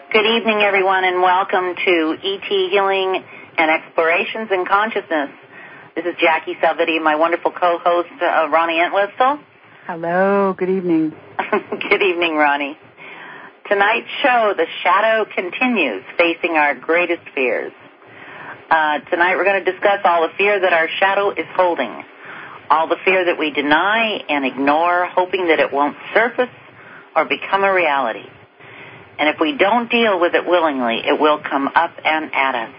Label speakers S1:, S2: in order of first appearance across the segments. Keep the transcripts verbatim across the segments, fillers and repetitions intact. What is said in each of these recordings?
S1: Good evening, everyone, and welcome to E T Healing and Explorations in Consciousness. This is Jackie Salvitti, my wonderful co-host, uh, Ronnie Entwistle.
S2: Hello, good evening.
S1: Good evening, Ronnie. Tonight's show, The Shadow Continues, Facing Our Greatest Fears. Uh, tonight we're going to discuss all the fear that our shadow is holding, all the fear that we deny and ignore, hoping that it won't surface or become a reality. And if we don't deal with it willingly, it will come up and at us.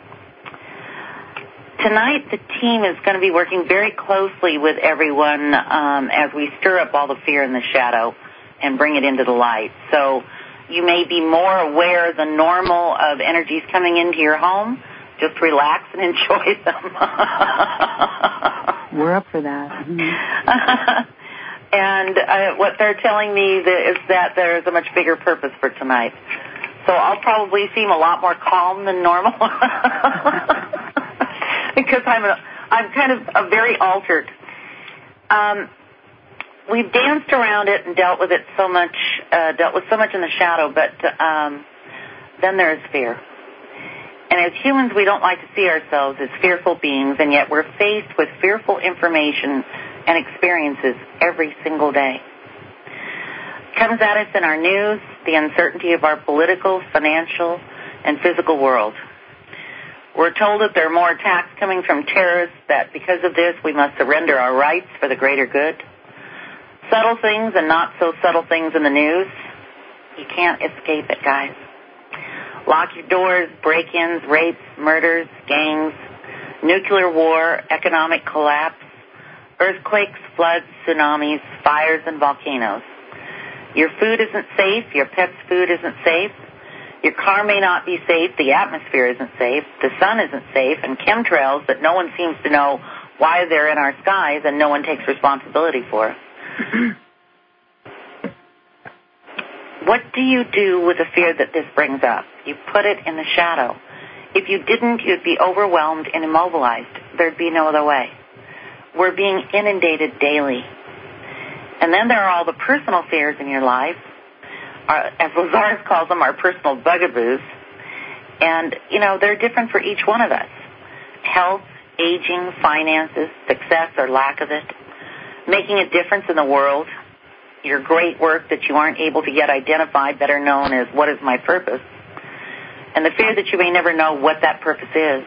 S1: Tonight, the team is going to be working very closely with everyone um, as we stir up all the fear in the shadow and bring it into the light. So you may be more aware than normal of energies coming into your home. Just relax and enjoy them.
S2: We're up for that.
S1: Mm-hmm. And uh, what they're telling me is that there's a much bigger purpose for tonight. So I'll probably seem a lot more calm than normal because I'm a, I'm kind of a very altered. Um, we've danced around it and dealt with it so much, uh, dealt with so much in the shadow, but um, then there is fear. And as humans, we don't like to see ourselves as fearful beings, and yet we're faced with fearful information and experiences every single day. It comes at us in our news, the uncertainty of our political, financial, and physical world. We're told that there are more attacks coming from terrorists, that because of this we must surrender our rights for the greater good. Subtle things and not so subtle things in the news. You can't escape it, guys. Lock your doors, break-ins, rapes, murders, gangs, nuclear war, economic collapse, earthquakes, floods, tsunamis, fires, and volcanoes. Your food isn't safe. Your pet's food isn't safe. Your car may not be safe. The atmosphere isn't safe. The sun isn't safe. And chemtrails that no one seems to know why they're in our skies and no one takes responsibility for. What do you do with the fear that this brings up? You put it in the shadow. If you didn't, you'd be overwhelmed and immobilized. There'd be no other way. We're being inundated daily. And then there are all the personal fears in your life, our, as Lazarus calls them, our personal bugaboos. And, you know, they're different for each one of us. Health, aging, finances, success or lack of it, making a difference in the world, your great work that you aren't able to yet identify, better known as what is my purpose, and the fear that you may never know what that purpose is.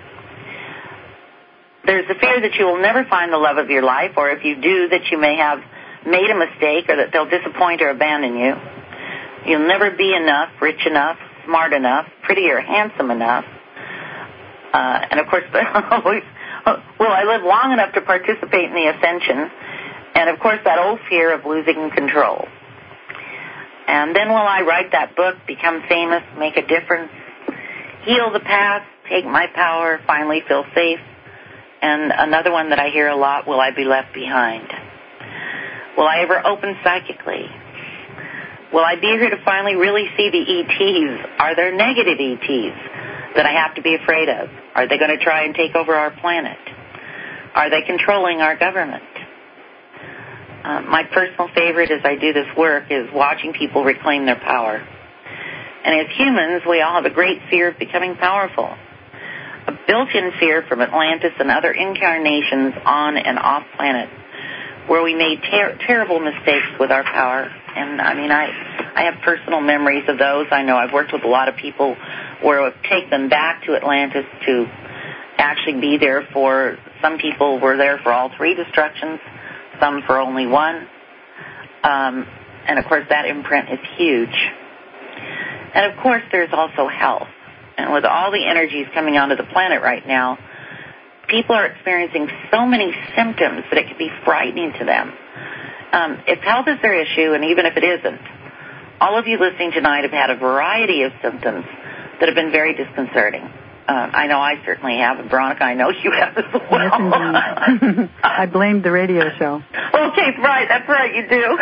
S1: There's the fear that you will never find the love of your life, or if you do, that you may have made a mistake or that they'll disappoint or abandon you. You'll never be enough, rich enough, smart enough, pretty or handsome enough. Uh, and, of course, will I live long enough to participate in the ascension? And, of course, that old fear of losing control. And then will I write that book, become famous, make a difference, heal the past, take my power, finally feel safe? And another one that I hear a lot, will I be left behind? Will I ever open psychically? Will I be here to finally really see the E Ts? Are there negative E Ts that I have to be afraid of? Are they going to try and take over our planet? Are they controlling our government? Uh, my personal favorite as I do this work is watching people reclaim their power. And as humans, we all have a great fear of becoming powerful. A built-in fear from Atlantis and other incarnations on and off planet where we made ter- terrible mistakes with our power. And, I mean, I, I have personal memories of those. I know I've worked with a lot of people where I would take them back to Atlantis to actually be there for, some people were there for all three destructions, some for only one. Um, and, of course, that imprint is huge. And, of course, there's also health. And with all the energies coming onto the planet right now, people are experiencing so many symptoms that it can be frightening to them. Um, if health is their issue, and even if it isn't, all of you listening tonight have had a variety of symptoms that have been very disconcerting. Um, I know I certainly have, and Veronica, I know you have as well.
S2: Yes, indeed. I blamed the radio show.
S1: Okay, right, that's right, you do.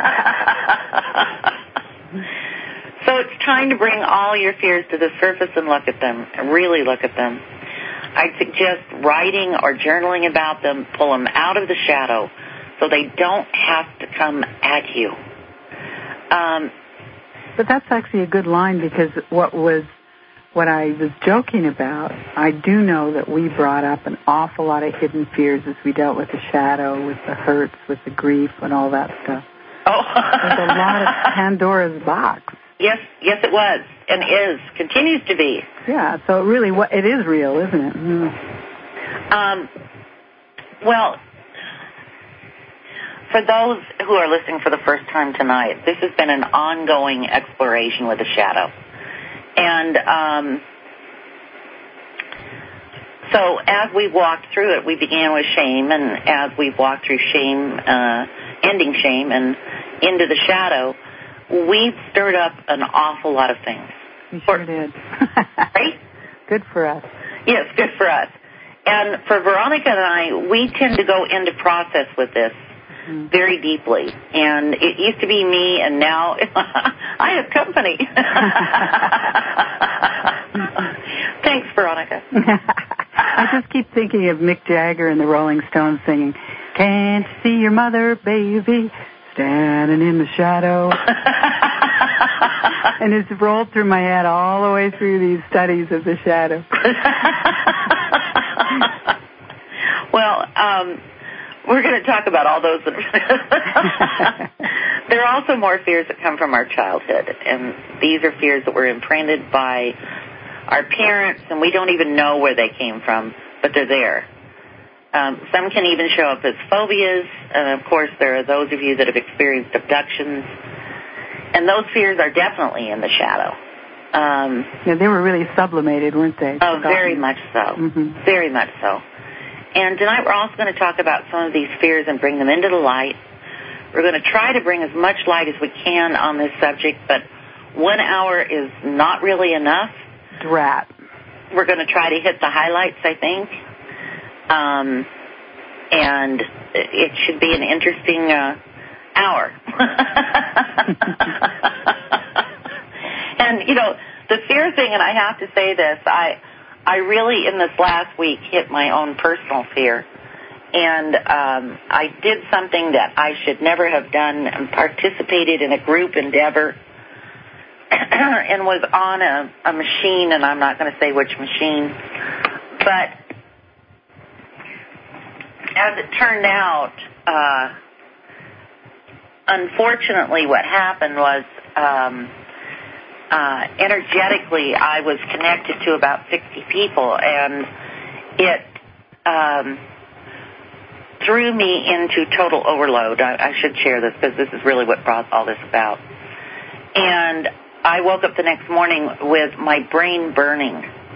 S1: So it's time to bring all your fears to the surface and look at them, and really look at them. I'd suggest writing or journaling about them, pull them out of the shadow so they don't have to come at you. Um,
S2: But that's actually a good line, because what was what I was joking about, I do know that we brought up an awful lot of hidden fears as we dealt with the shadow, with the hurts, with the grief, and all that stuff.
S1: Oh.
S2: There's a lot of Pandora's box.
S1: Yes, yes, it was, and is, continues to be.
S2: Yeah, so it really, it is real, isn't it? Mm.
S1: Um, well, for those who are listening for the first time tonight, this has been an ongoing exploration with the shadow. And um, so as we walked through it, we began with shame, and as we've walked through shame, uh, ending shame, and into the shadow, we've stirred up an awful lot of things.
S2: We sure did.
S1: Right?
S2: Good for us.
S1: Yes, good for us. And for Veronica and I, we tend to go into process with this mm. very deeply. And it used to be me, and now I have company. Thanks, Veronica.
S2: I just keep thinking of Mick Jagger and the Rolling Stones singing, "Can't you see your mother, baby, standing in the shadow?" And it's rolled through my head all the way through these studies of the shadow.
S1: Well, um, we're going to talk about all those. There are also more fears that come from our childhood, and these are fears that were imprinted by our parents, and we don't even know where they came from, but they're there. Um, some can even show up as phobias, and of course there are those of you that have experienced abductions, and those fears are definitely in the shadow. Um,
S2: yeah, they were really sublimated, weren't they?
S1: Oh, very much so.
S2: Mm-hmm.
S1: Very much so. And tonight we're also going to talk about some of these fears and bring them into the light. We're going to try to bring as much light as we can on this subject, but one hour is not really enough.
S2: Drat.
S1: We're going to try to hit the highlights, I think. Um, and it should be an interesting uh, hour. And, you know, the fear thing, and I have to say this, I I really, in this last week, hit my own personal fear. And um, I did something that I should never have done and participated in a group endeavor and was on a, a machine, and I'm not going to say which machine. But as it turned out, uh, unfortunately what happened was um, uh, energetically I was connected to about sixty people, and it um, threw me into total overload. I, I should share this because this is really what brought all this about. And I woke up the next morning with my brain burning.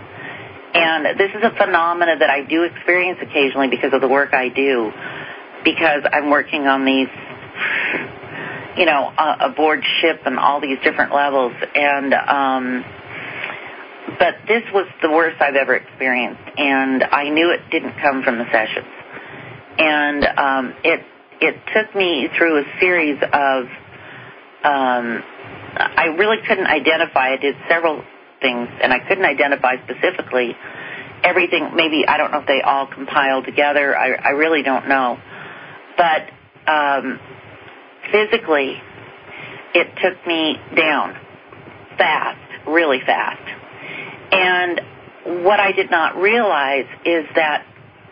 S1: And this is a phenomena that I do experience occasionally because of the work I do, because I'm working on these, you know, uh, aboard ship and all these different levels. And, um, but this was the worst I've ever experienced, and I knew it didn't come from the sessions. And um, it it took me through a series of, um, I really couldn't identify. I did several things, and I couldn't identify specifically everything. Maybe, I don't know if they all compiled together. I, I really don't know. But um, physically, it took me down fast, really fast. And what I did not realize is that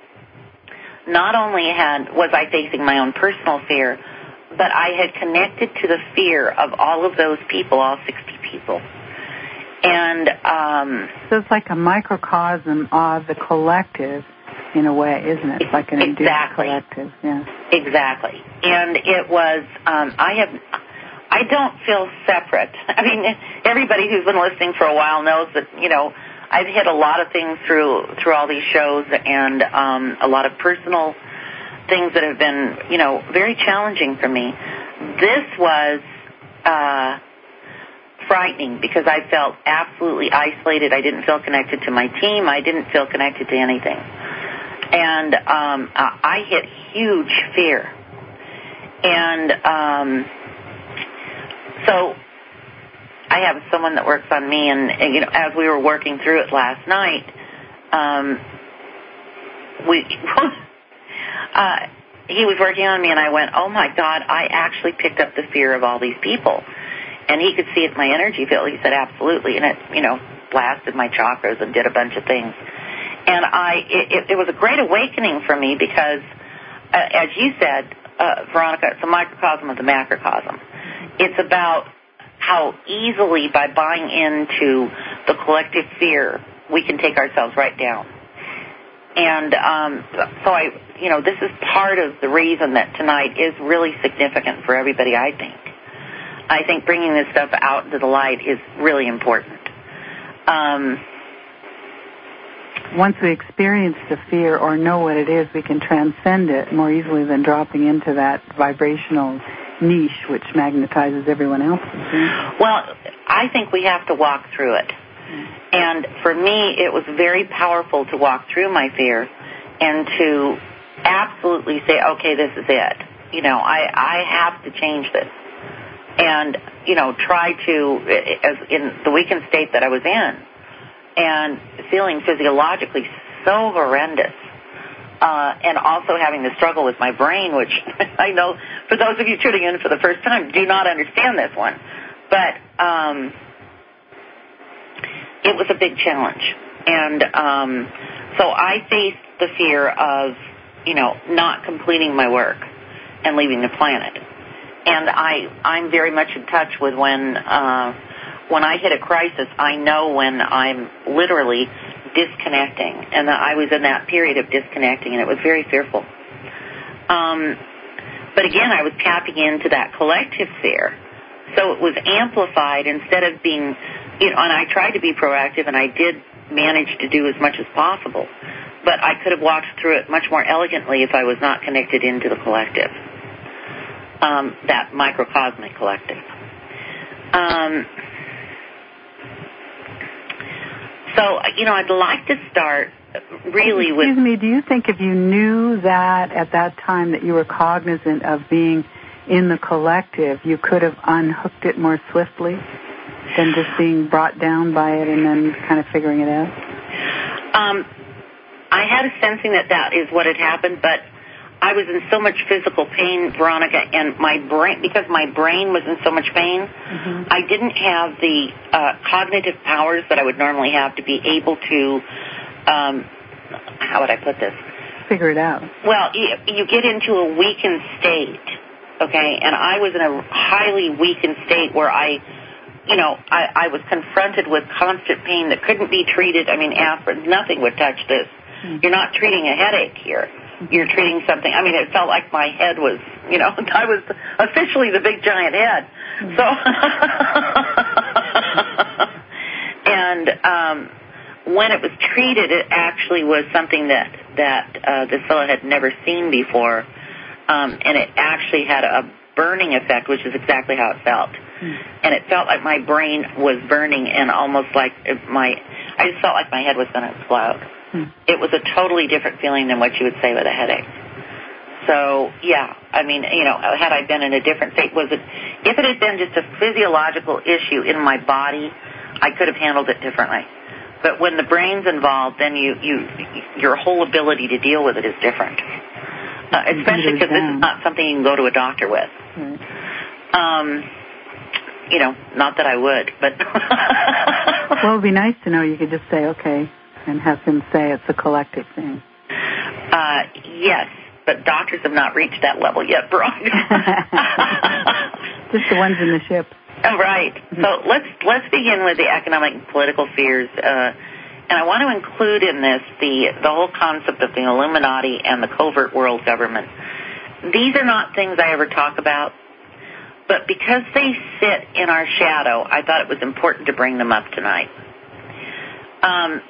S1: not only had was I facing my own personal fear, but I had connected to the fear of all of those people, all sixty people. And um,
S2: so it's like a microcosm of the collective, in a way, isn't it? It's like an
S1: exactly.
S2: induced collective. Yeah.
S1: Exactly. And it was. Um, I have. I don't feel separate. I mean, everybody who's been listening for a while knows that, you know, I've hit a lot of things through through all these shows, and um, a lot of personal things that have been, you know, very challenging for me. This was uh, frightening because I felt absolutely isolated. I didn't feel connected to my team. I didn't feel connected to anything. And um, I hit huge fear. And um, so I have someone that works on me, and, and you know, as we were working through it last night, um, we uh, he was working on me, and I went, "Oh my God, I actually picked up the fear of all these people." And he could see it in my energy field. He said, absolutely. And it, you know, blasted my chakras and did a bunch of things. And I, it, it was a great awakening for me because, uh, as you said, uh, Veronica, it's a microcosm of the macrocosm. It's about how easily, by buying into the collective fear, we can take ourselves right down. And um, so I, you know, this is part of the reason that tonight is really significant for everybody, I think. I think bringing this stuff out into the light is really important. Um,
S2: Once we experience the fear or know what it is, we can transcend it more easily than dropping into that vibrational niche which magnetizes everyone else.
S1: Well, I think we have to walk through it. And for me, it was very powerful to walk through my fear and to absolutely say, okay, this is it. You know, I, I have to change this. And, you know, try to, as in the weakened state that I was in, and feeling physiologically so horrendous, uh, and also having the struggle with my brain, which I know for those of you tuning in for the first time do not understand this one. But um, it was a big challenge. And um, so I faced the fear of, you know, not completing my work and leaving the planet. And I, I'm very much in touch with when, uh, when I hit a crisis, I know when I'm literally disconnecting. And I was in that period of disconnecting, and it was very fearful. Um, but again, I was tapping into that collective fear. So it was amplified instead of being, you know, and I tried to be proactive, and I did manage to do as much as possible. But I could have walked through it much more elegantly if I was not connected into the collective. Um, that microcosmic collective. Um, so, you know, I'd like to start really
S2: Excuse
S1: with...
S2: Excuse me, do you think if you knew that at that time that you were cognizant of being in the collective, you could have unhooked it more swiftly than just being brought down by it and then kind of figuring it out?
S1: Um, I had a sensing that that is what had happened, but I was in so much physical pain, Veronica, and my brain, because my brain was in so much pain, mm-hmm. I didn't have the uh, cognitive powers that I would normally have to be able to, um, how would I put this?
S2: Figure it out.
S1: Well, you, you get into a weakened state, okay, and I was in a highly weakened state where I, you know, I, I was confronted with constant pain that couldn't be treated. I mean, aspirin, nothing would touch this. Mm-hmm. You're not treating a headache here. You're treating something. I mean, it felt like my head was, you know, I was officially the big giant head. So, and um, when it was treated, it actually was something that that uh, this fellow had never seen before, um, and it actually had a burning effect, which is exactly how it felt. Mm. And it felt like my brain was burning, and almost like my, I just felt like my head was going to explode. It was a totally different feeling than what you would say with a headache. So, yeah, I mean, you know, had I been in a different state, was it, if it had been just a physiological issue in my body, I could have handled it differently. But when the brain's involved, then you, you your whole ability to deal with it is different. Uh, especially because this is not something you can go to a doctor with. Mm. Um, you know, not that I would, but...
S2: Well, it would be nice to know you could just say, okay, and have him say it's a collective thing.
S1: Uh, yes, but doctors have not reached that level yet, Veronica.
S2: Just the ones in the ship.
S1: Oh, right. Mm-hmm. So let's let's begin with the economic and political fears, uh, and I want to include in this the the whole concept of the Illuminati and the covert world government. These are not things I ever talk about, but because they sit in our shadow, I thought it was important to bring them up tonight. Um.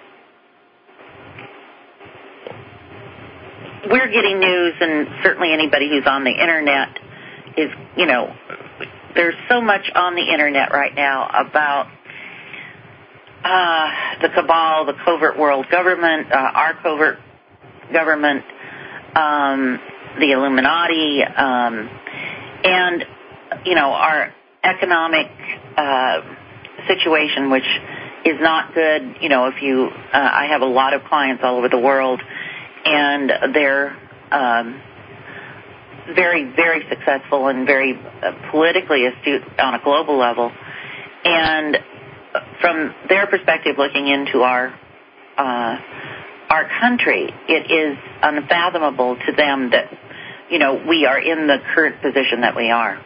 S1: We're getting news, and certainly anybody who's on the Internet is, you know, there's so much on the Internet right now about uh, the cabal, the covert world government, uh, our covert government, um, the Illuminati, um, and, you know, our economic uh, situation, which is not good. You know, if you, uh, I have a lot of clients all over the world, and they're um, very, very successful and very uh, politically astute on a global level. And from their perspective, looking into our uh, our country, it is unfathomable to them that, you know, we are in the current position that we are.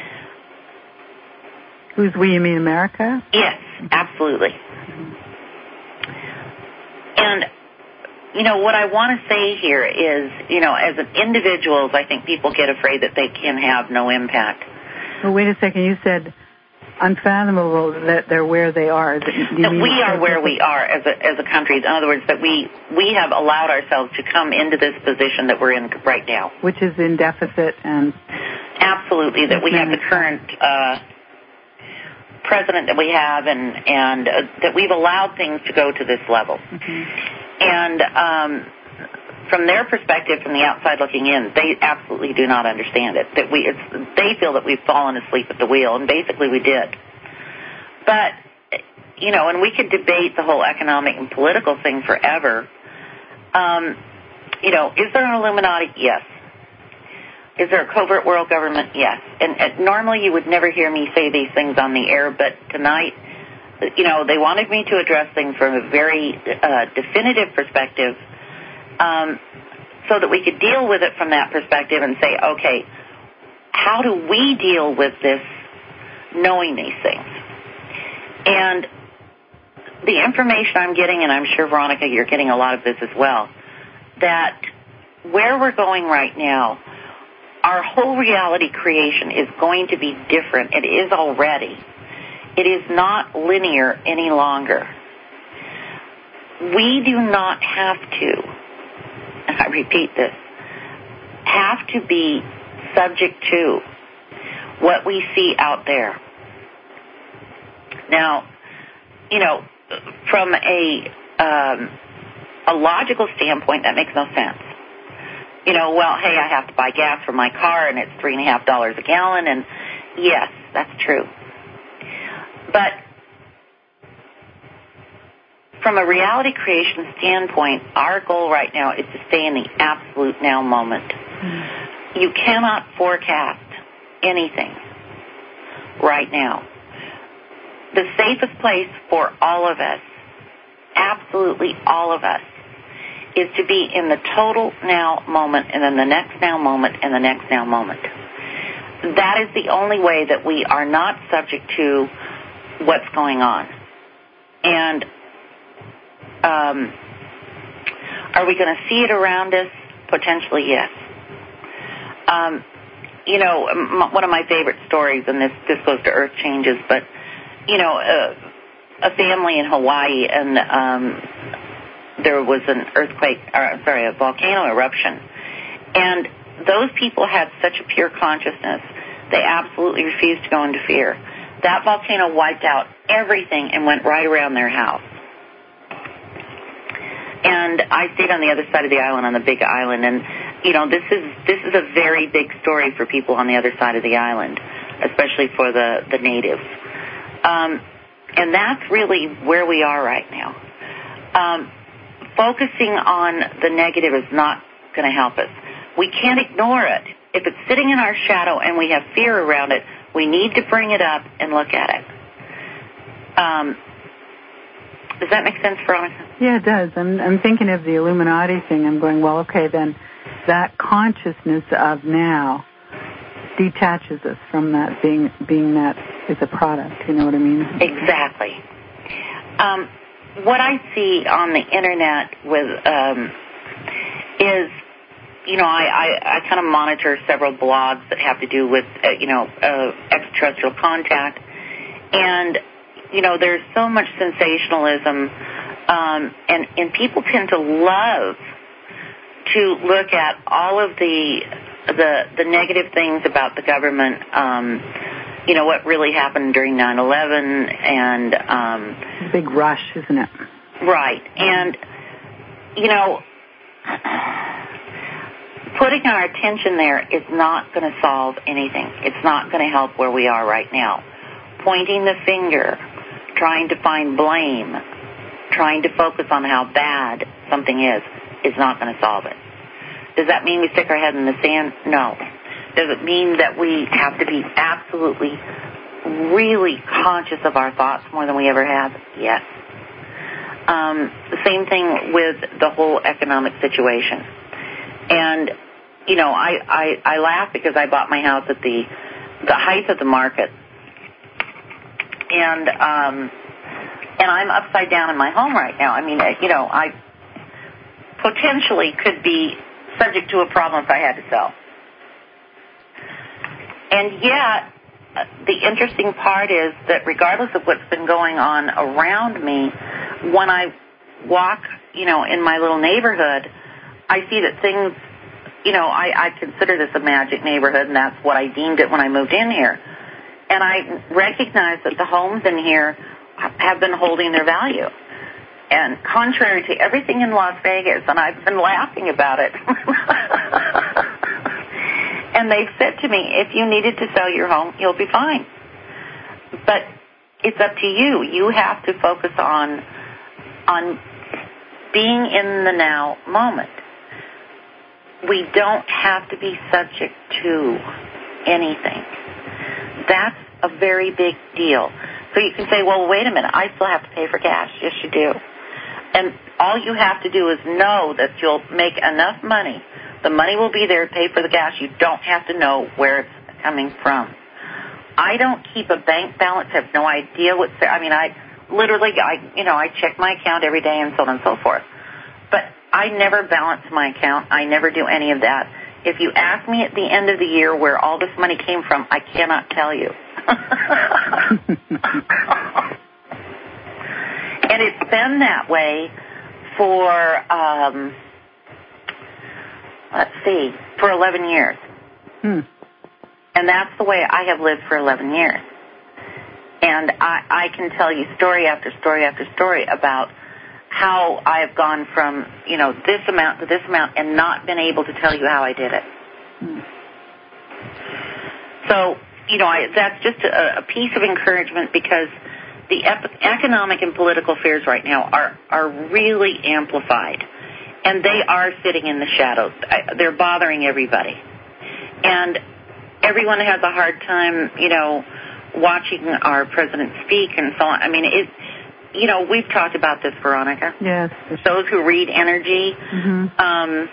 S2: Who's we? You mean America?
S1: Yes, absolutely. And, you know, what I want to say here is, you know, as individuals, I think people get afraid that they can have no impact.
S2: Well, wait a second. You said unfathomable that they're where they are. Do you
S1: that
S2: mean
S1: we are where we are as a, as a country. In other words, that we, we have allowed ourselves to come into this position that we're in right now.
S2: Which is in deficit and...
S1: Absolutely, that we have the current... Uh, president that we have, and and uh, that we've allowed things to go to this level. Mm-hmm. And um, from their perspective, from the outside looking in, they absolutely do not understand it. That we, it's, they feel that we've fallen asleep at the wheel, and basically we did. But, you know, and we could debate the whole economic and political thing forever. Um, you know, is there an Illuminati? Yes. Is there a covert world government? Yes. And, and normally you would never hear me say these things on the air, but tonight, you know, they wanted me to address things from a very uh, definitive perspective, um, so that we could deal with it from that perspective and say, okay, how do we deal with this knowing these things? And the information I'm getting, and I'm sure, Veronica, you're getting a lot of this as well, that where we're going right now, our whole reality creation is going to be different. It is already. It is not linear any longer. We do not have to, and I repeat this, have to be subject to what we see out there. Now, you know, from a um, a logical standpoint, that makes no sense. You know, well, hey, I have to buy gas for my car, and it's three and a half dollars a gallon, and yes, that's true. But from a reality creation standpoint, our goal right now is to stay in the absolute now moment. Mm-hmm. You cannot forecast anything right now. The safest place for all of us, absolutely all of us, is to be in the total now moment, and then the next now moment, and the next now moment. That is the only way that we are not subject to what's going on. And um, are we going to see it around us? Potentially, yes. Um, you know, m- one of my favorite stories, and this, this goes to Earth Changes, but, you know, uh, a family in Hawaii, and um, there was an earthquake, or sorry, a volcano eruption. And those people had such a pure consciousness, they absolutely refused to go into fear. That volcano wiped out everything and went right around their house. And I stayed on the other side of the island, on the big island, and, you know, this is this is a very big story for people on the other side of the island, especially for the, the natives. Um, and that's really where we are right now. Um, Focusing on the negative is not going to help us. We can't ignore it. If it's sitting in our shadow and we have fear around it, we need to bring it up and look at it. Um, does that make sense, Veronica?
S2: Yeah, it does. I'm, I'm thinking of the Illuminati thing. I'm going, well, okay, then that consciousness of now detaches us from that being being that is a product. You know what I mean?
S1: Exactly. Um, what I see on the internet with um, is, you know, I, I, I kind of monitor several blogs that have to do with, uh, you know, uh, extraterrestrial contact. And, you know, there's so much sensationalism, um, and, and people tend to love to look at all of the the, the negative things about the government, um, you know, what really happened during nine eleven, and... Um,
S2: big rush, isn't it?
S1: Right. And, you know, putting our attention there is not going to solve anything. It's not going to help where we are right now. Pointing the finger, trying to find blame, trying to focus on how bad something is, is not going to solve it. Does that mean we stick our head in the sand? No. Does it mean that we have to be absolutely really conscious of our thoughts more than we ever have? Yes. Um, the same thing with the whole economic situation. And, you know, I, I, I laugh because I bought my house at the, the height of the market. And, um, and I'm upside down in my home right now. I mean, you know, I potentially could be subject to a problem if I had to sell. And yet, the interesting part is that regardless of what's been going on around me, when I walk, you know, in my little neighborhood, I see that things, you know, I, I consider this a magic neighborhood, and that's what I deemed it when I moved in here. And I recognize that the homes in here have been holding their value. And contrary to everything in Las Vegas, and I've been laughing about it, and they've said to me, if you needed to sell your home, you'll be fine. But it's up to you. You have to focus on on being in the now moment. We don't have to be subject to anything. That's a very big deal. So you can say, well, wait a minute, I still have to pay for gas. Yes, you do. And all you have to do is know that you'll make enough money. The money will be there to pay for the gas. You don't have to know where it's coming from. I don't keep a bank balance. I have no idea what's there. I mean, I literally, I you know, I check my account every day and so on and so forth. But I never balance my account. I never do any of that. If you ask me at the end of the year where all this money came from, I cannot tell you. And it's been that way for, um, let's see, for eleven years.
S2: Hmm.
S1: And that's the way I have lived for eleven years. And I, I can tell you story after story after story about how I have gone from, you know, this amount to this amount and not been able to tell you how I did it.
S2: Hmm.
S1: So, you know, I, that's just a, a piece of encouragement because the ep- economic and political fears right now are, are really amplified. And they are sitting in the shadows. I, they're bothering everybody. And everyone has a hard time, you know, watching our president speak and so on. I mean, it, you know, we've talked about this, Veronica.
S2: Yes.
S1: Those who read energy,
S2: mm-hmm.
S1: um,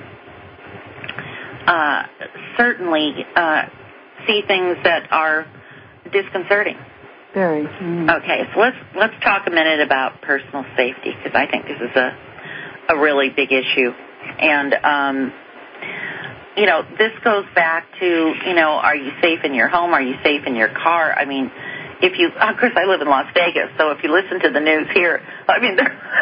S1: uh, certainly uh, see things that are disconcerting.
S2: Very. Mm.
S1: Okay, so let's let's talk a minute about personal safety because I think this is a a really big issue, and um, you know, this goes back to, you know, are you safe in your home? Are you safe in your car? I mean, if you, of course, I live in Las Vegas, so if you listen to the news here, I mean,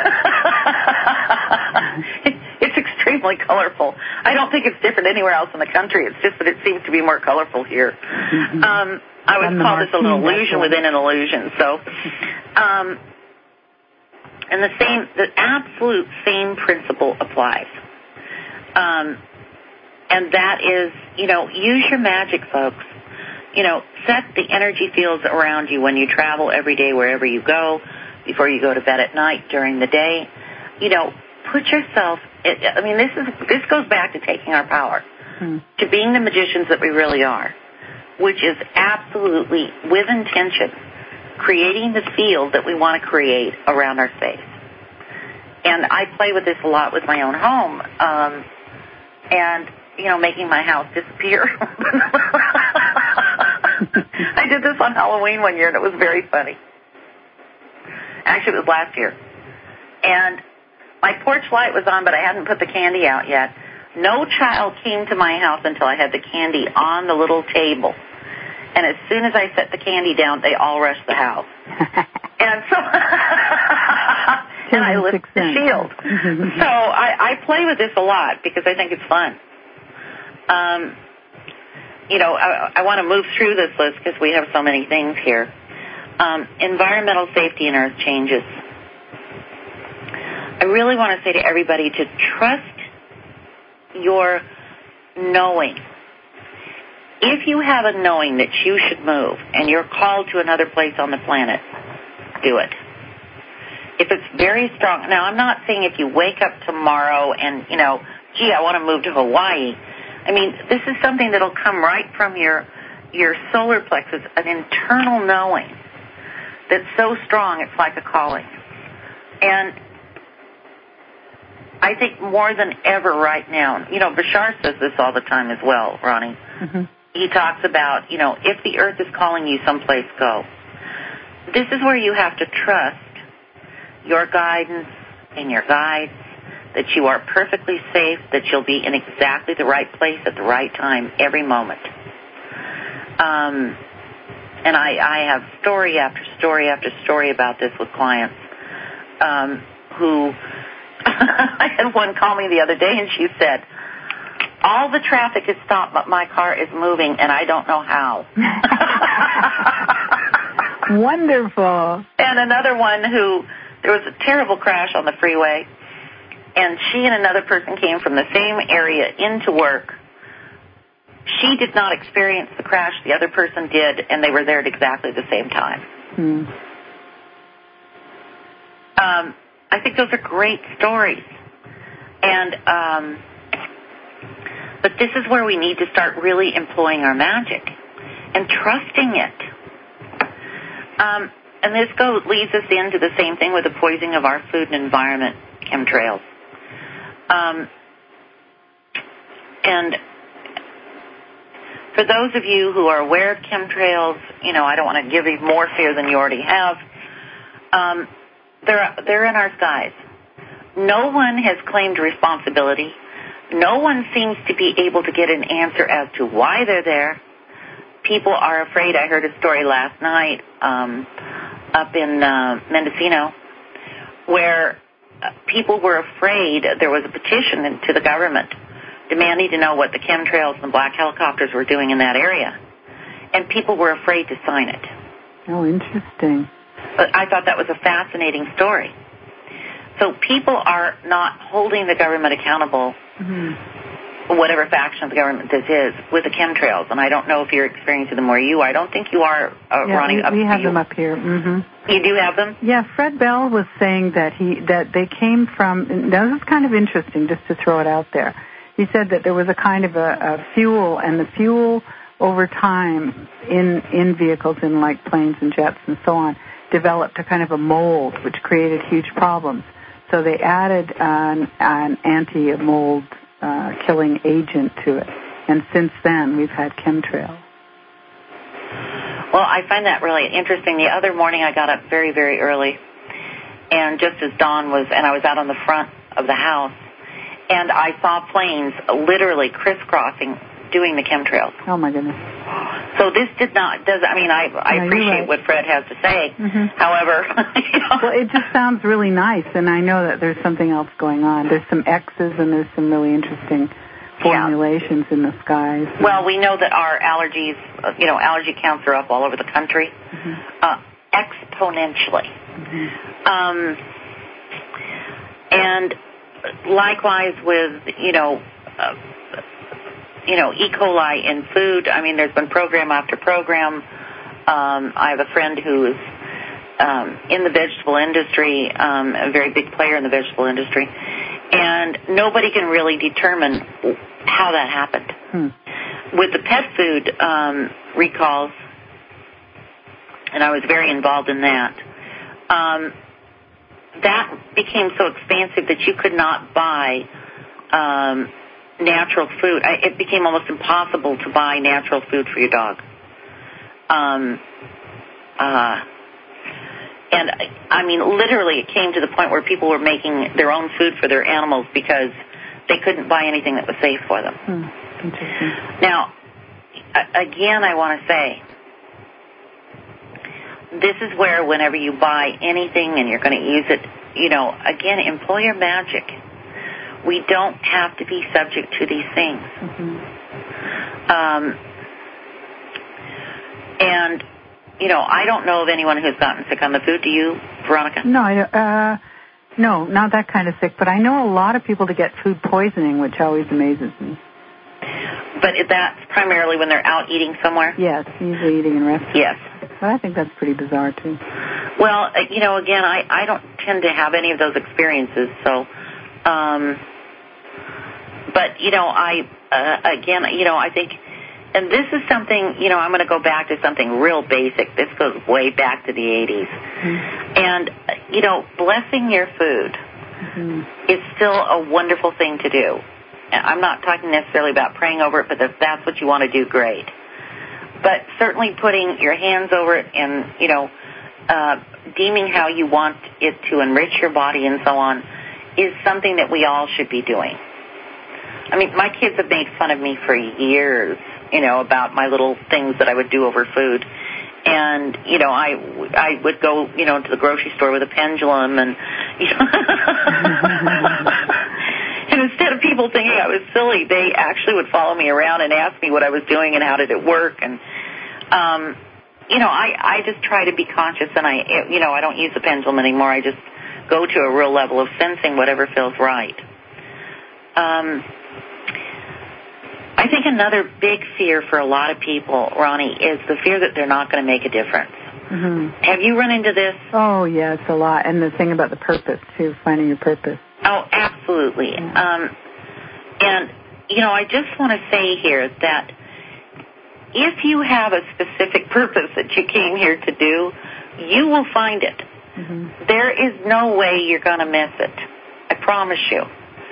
S1: it's extremely colorful. I don't think it's different anywhere else in the country. It's just that it seems to be more colorful here.
S2: Mm-hmm.
S1: Um, I would call this an illusion within an illusion. So, um, and the same, the absolute same principle applies. Um, and that is, you know, use your magic, folks. You know, set the energy fields around you when you travel every day, wherever you go, before you go to bed at night, during the day. You know, put yourself, I mean, this is this goes back to taking our power,
S2: hmm.
S1: to being the magicians that we really are, which is absolutely, with intention, creating the field that we want to create around our space. And I play with this a lot with my own home, um, and, you know, making my house disappear. I did this on Halloween one year, and it was very funny. Actually, it was last year. And my porch light was on, but I hadn't put the candy out yet. No child came to my house until I had the candy on the little table. And as soon as I set the candy down, they all rushed the house. And so, and I lit the shield. So I, I play with this a lot because I think it's fun. Um, you know, I, I want to move through this list because we have so many things here. Um, environmental safety and earth changes. I really want to say to everybody to trust your knowing. If you have a knowing that you should move and you're called to another place on the planet, do it. If it's very strong. Now, I'm not saying if you wake up tomorrow and, you know, gee, I want to move to Hawaii. I mean, this is something that'll come right from your your solar plexus an internal knowing that's so strong it's like a calling. And I think more than ever right now, you know, Bashar says this all the time as well, Ronnie.
S2: Mm-hmm.
S1: He talks about, you know, if the earth is calling you someplace, go. This is where you have to trust your guidance and your guides, that you are perfectly safe, that you'll be in exactly the right place at the right time every moment. Um, and I, I have story after story after story about this with clients um, who, I had one call me the other day and she said, all the traffic is stopped, but my car is moving, and I don't know how.
S2: Wonderful.
S1: And another one who, there was a terrible crash on the freeway, and she and another person came from the same area into work. She did not experience the crash. The other person did, and they were there at exactly the same time.
S2: Hmm.
S1: Um, I think those are great stories. And, um, but this is where we need to start really employing our magic and trusting it. Um, and this goes, leads us into the same thing with the poisoning of our food and environment, chemtrails. Um, and for those of you who are aware of chemtrails, you know, I don't want to give you more fear than you already have. Um, they're, they're in our skies. No one has claimed responsibility. No one seems to be able to get an answer as to why they're there. People are afraid. I heard a story last night um, up in uh, Mendocino where uh, people were afraid. There was a petition to the government demanding to know what the chemtrails and the black helicopters were doing in that area. And people were afraid to sign it.
S2: Oh, interesting.
S1: But I thought that was a fascinating story. So people are not holding the government accountable, mm-hmm. whatever faction of the government this is, with the chemtrails. And I don't know if you're experiencing them where you are. I don't think you are, uh,
S2: yeah,
S1: Ronnie.
S2: We,
S1: up
S2: we have
S1: you.
S2: them up here. Mm-hmm.
S1: You do have them?
S2: Yeah, Fred Bell was saying that he that they came from, now this is kind of interesting just to throw it out there. He said that there was a kind of a, a fuel, and the fuel over time in, in vehicles, in like planes and jets and so on, developed a kind of a mold which created huge problems. So they added an, an anti-mold uh, killing agent to it. And since then, we've had chemtrails.
S1: Well, I find that really interesting. The other morning I got up very, very early, and just as dawn was, and I was out on the front of the house, and I saw planes literally crisscrossing doing the chemtrails.
S2: Oh, my goodness.
S1: So this did not, does, I mean, I, I
S2: no,
S1: appreciate
S2: right.
S1: what Fred has to say.
S2: Mm-hmm.
S1: However, you know.
S2: Well, it just sounds really nice, and I know that there's something else going on. There's some X's, and there's some really interesting formulations yeah. in the skies.
S1: Well, we know that our allergies, you know, allergy counts are up all over the country, mm-hmm. uh, exponentially. Mm-hmm. Um, and likewise with, you know, uh, you know, E. coli in food. I mean, there's been program after program. Um, I have a friend who is um, in the vegetable industry, um, a very big player in the vegetable industry, and nobody can really determine how that happened. Hmm. With the pet food um, recalls, and I was very involved in that, um, that became so expansive that you could not buy um, natural food. I, it became almost impossible to buy natural food for your dog. Um, uh, and, I mean, literally it came to the point where people were making their own food for their animals because they couldn't buy anything that was safe for them.
S2: Hmm. Interesting.
S1: Now, again, I want to say, this is where whenever you buy anything and you're going to use it, you know, again, employ your magic. We don't have to be subject to these things. Mm-hmm. Um, and, you know, I don't know of anyone who's gotten sick on the food. Do you, Veronica?
S2: No, I don't. Uh, no, not that kind of sick. But I know a lot of people that get food poisoning, which always amazes me.
S1: But that's primarily when they're out eating somewhere?
S2: Yes, usually eating in restaurants.
S1: Yes.
S2: But I think that's pretty bizarre, too.
S1: Well, you know, again, I, I don't tend to have any of those experiences, so... Um, but, you know, I, uh, again, you know, I think and this is something, you know, I'm going to go back to something real basic. This goes way back to the eighties. Mm-hmm. And, you know, blessing your food mm-hmm. is still a wonderful thing to do. I'm not talking necessarily about praying over it, but if that's what you want to do, great. But certainly putting your hands over it and, you know, uh, deeming how you want it to enrich your body and so on is something that we all should be doing. I mean, my kids have made fun of me for years, you know, about my little things that I would do over food. And, you know, I, I would go, you know, to the grocery store with a pendulum and, you know, and instead of people thinking I was silly, they actually would follow me around and ask me what I was doing and how did it work. And, um, you know, I, I just try to be conscious, and I, you know, I don't use the pendulum anymore. I just go to a real level of sensing whatever feels right. Um, I think another big fear for a lot of people, Ronnie, is the fear that they're not going to make a difference. Mm-hmm. Have you run into this?
S2: Oh, yes, a lot. And the thing about the purpose, too, finding your purpose.
S1: Oh, absolutely. Yeah. Um, and, you know, I just want to say here that if you have a specific purpose that you came here to do, you will find it. Mm-hmm. There is no way you're going to miss it. I promise you.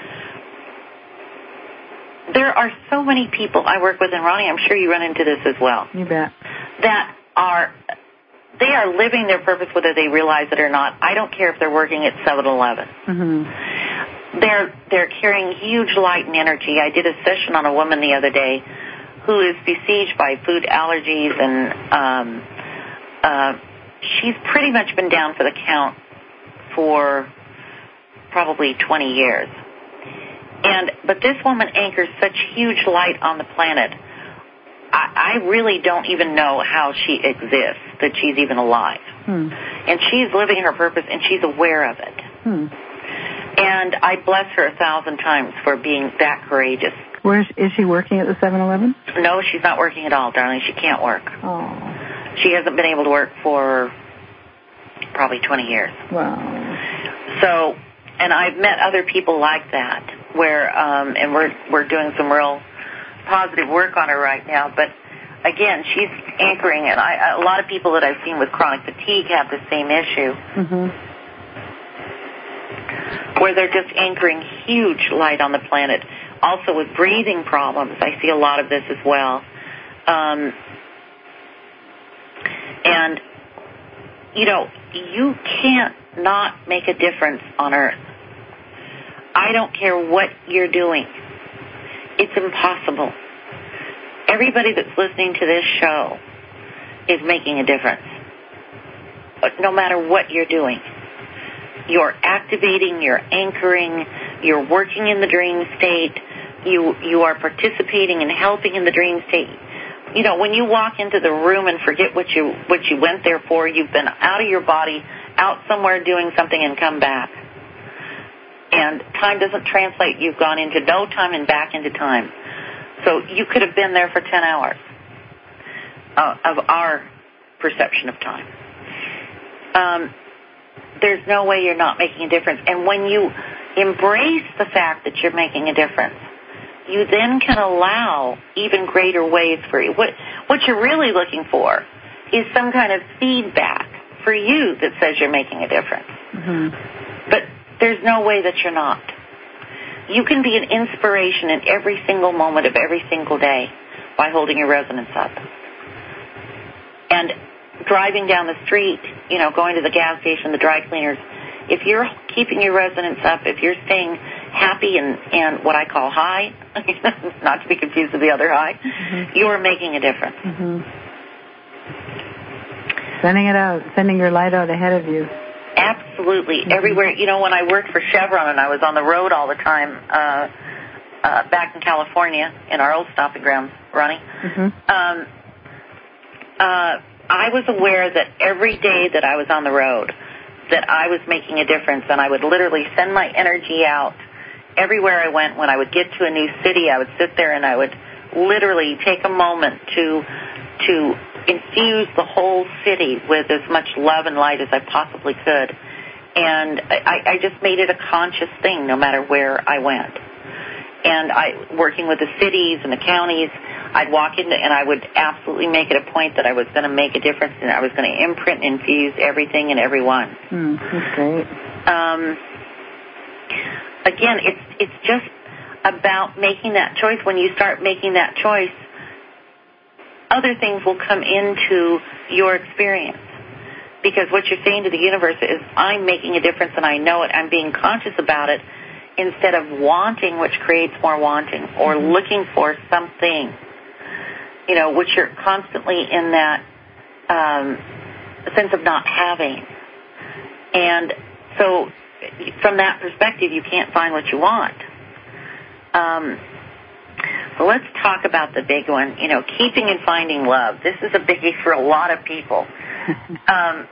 S1: There are so many people I work with, and Ronnie, I'm sure you run into this as well.
S2: You bet.
S1: That are, they are living their purpose whether they realize it or not. I don't care if they're working at seven eleven. Mm-hmm. They're, they're carrying huge light and energy. I did a session on a woman the other day who is besieged by food allergies, and um, uh, she's pretty much been down for the count for probably twenty years. And but this woman anchors such huge light on the planet. I, I really don't even know how she exists, that she's even alive. Hmm. And she's living her purpose, and she's aware of it. Hmm. And I bless her a thousand times for being that courageous.
S2: Where is, is she working at the seven eleven?
S1: No, she's not working at all, darling. She can't work.
S2: Oh.
S1: She hasn't been able to work for probably twenty years.
S2: Wow.
S1: So, and I've met other people like that, where, um, and we're we're doing some real positive work on her right now. But again, she's anchoring it. I, a lot of people that I've seen with chronic fatigue have the same issue, mm-hmm. where they're just anchoring huge light on the planet. Also with breathing problems, I see a lot of this as well. Um, and, you know, you can't not make a difference on Earth. I don't care what you're doing. It's impossible. Everybody that's listening to this show is making a difference. But no matter what you're doing, you're activating, you're anchoring, you're working in the dream state, you you are participating and helping in the dream state. You know, when you walk into the room and forget what you what you went there for, you've been out of your body, out somewhere doing something, and come back. And time doesn't translate. You've gone into no time and back into time. So you could have been there for ten hours uh, of our perception of time. Um, there's no way you're not making a difference. And when you embrace the fact that you're making a difference, you then can allow even greater ways for you. What, what you're really looking for is some kind of feedback for you that says you're making a difference. Mm-hmm. But there's no way that you're not. You can be an inspiration in every single moment of every single day by holding your resonance up. And driving down the street, you know, going to the gas station, the dry cleaners, if you're keeping your resonance up, if you're staying happy and, and what I call high, not to be confused with the other high, mm-hmm. you are making a difference.
S2: Mm-hmm. Sending it out, sending your light out ahead of you.
S1: Absolutely. Mm-hmm. Everywhere. You know, when I worked for Chevron and I was on the road all the time uh, uh, back in California in our old stomping grounds, Ronnie, mm-hmm. um, uh, I was aware that every day that I was on the road that I was making a difference, and I would literally send my energy out everywhere I went. When I would get to a new city, I would sit there and I would literally take a moment to to infuse the whole city with as much love and light as I possibly could. And I, I just made it a conscious thing no matter where I went. And I, working with the cities and the counties, I'd walk in and I would absolutely make it a point that I was going to make a difference and I was going to imprint and infuse everything and everyone.
S2: Mm, that's great.
S1: Um, again, it's it's just about making that choice. When you start making that choice, other things will come into your experience. Because what you're saying to the universe is, I'm making a difference and I know it. I'm being conscious about it instead of wanting, which creates more wanting, or mm-hmm. looking for something, you know, which you're constantly in that um, sense of not having. And so from that perspective, you can't find what you want. Um, so let's talk about the big one, you know, keeping and finding love. This is a biggie for a lot of people. um,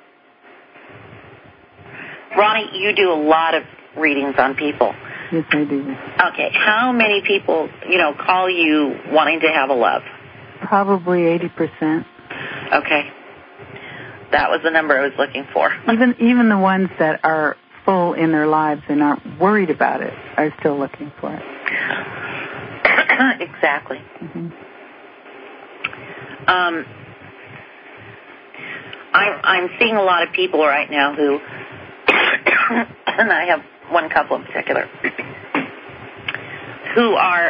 S1: Ronnie, you do a lot of readings on people.
S2: Yes, I do.
S1: Okay, how many people, you know, call you wanting to have a love?
S2: Probably eighty percent.
S1: Okay. That was the number I was looking for.
S2: Even even the ones that are full in their lives and aren't worried about it are still looking for it.
S1: Exactly.
S2: Mm-hmm.
S1: Um, I'm, I'm seeing a lot of people right now who, and I have one couple in particular, who are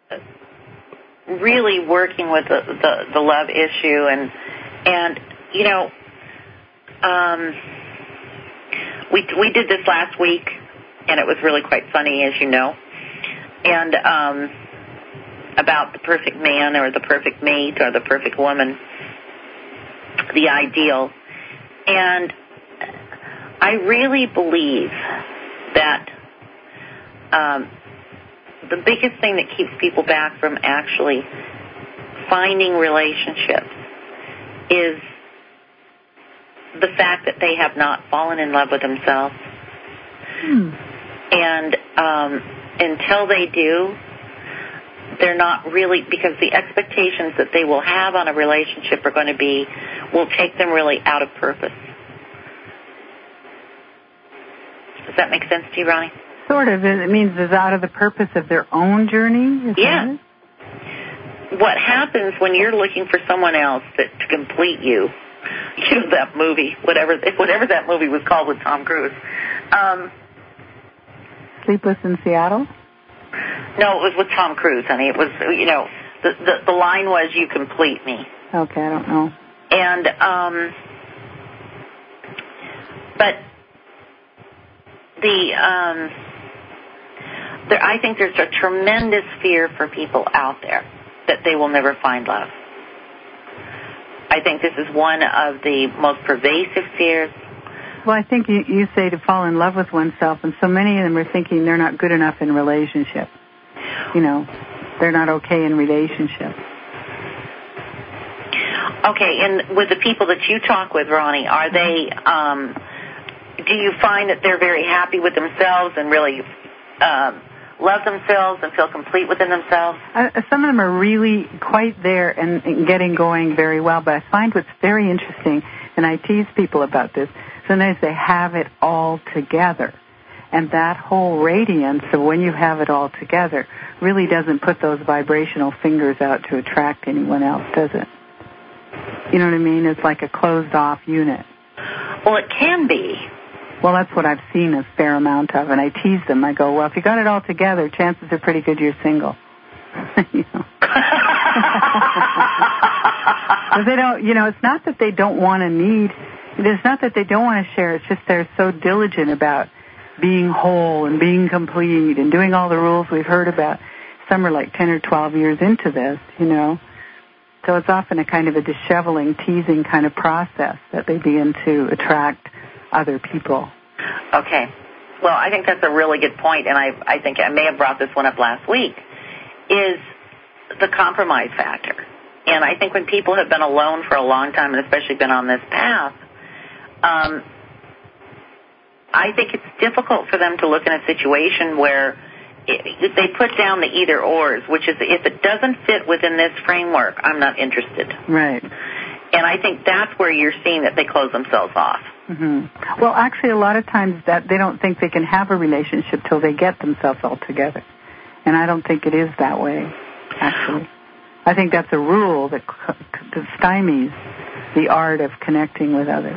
S1: really working with the, the, the love issue. And, and you know, um, we, we did this last week, and it was really quite funny, as you know, and um, about the perfect man or the perfect mate or the perfect woman, the ideal. And I really believe that um, the biggest thing that keeps people back from actually finding relationships is the fact that they have not fallen in love with themselves.
S2: Hmm.
S1: And um, until they do, they're not really, because the expectations that they will have on a relationship are going to be, will take them really out of purpose. Does that make sense to you, Ronnie?
S2: Sort of. It means it's out of the purpose of their own journey? Is
S1: yeah. What happens when you're looking for someone else that to complete you, you know, that movie, whatever whatever that movie was called with Tom Cruise. Um,
S2: Sleepless in Seattle?
S1: No, it was with Tom Cruise, honey. It was, you know, the, the, the line was, you complete me.
S2: Okay, I don't know.
S1: And, um, but the, um, there, I think there's a tremendous fear for people out there that they will never find love. I think this is one of the most pervasive fears.
S2: Well, I think you, you say to fall in love with oneself, and so many of them are thinking they're not good enough in relationship. You know, they're not okay in relationship.
S1: Okay, and with the people that you talk with, Ronnie, are they, um, do you find that they're very happy with themselves and really um, love themselves and feel complete within themselves?
S2: Uh, some of them are really quite there and, and getting going very well, but I find what's very interesting, and I tease people about this, sometimes they have it all together. And that whole radiance of when you have it all together really doesn't put those vibrational fingers out to attract anyone else, does it? You know what I mean? It's like a closed-off unit.
S1: Well, it can be.
S2: Well, that's what I've seen a fair amount of, and I tease them. I go, well, if you got it all together, chances are pretty good you're single. You know? Because they don't, you know, it's not that they don't want to need, it's not that they don't want to share, it's just they're so diligent about being whole and being complete and doing all the rules we've heard about. Some are like ten or twelve years into this, you know. So it's often a kind of a disheveling, teasing kind of process that they begin to attract other people.
S1: Okay. Well, I think that's a really good point, and I, I think I may have brought this one up last week, is the compromise factor. And I think when people have been alone for a long time, and especially been on this path, um, I think it's difficult for them to look in a situation where it, they put down the either-ors, which is if it doesn't fit within this framework, I'm not interested.
S2: Right.
S1: And I think that's where you're seeing that they close themselves off.
S2: Mm-hmm. Well, actually, a lot of times that they don't think they can have a relationship till they get themselves all together. And I don't think it is that way, actually. I think that's a rule that, that stymies the art of connecting with others.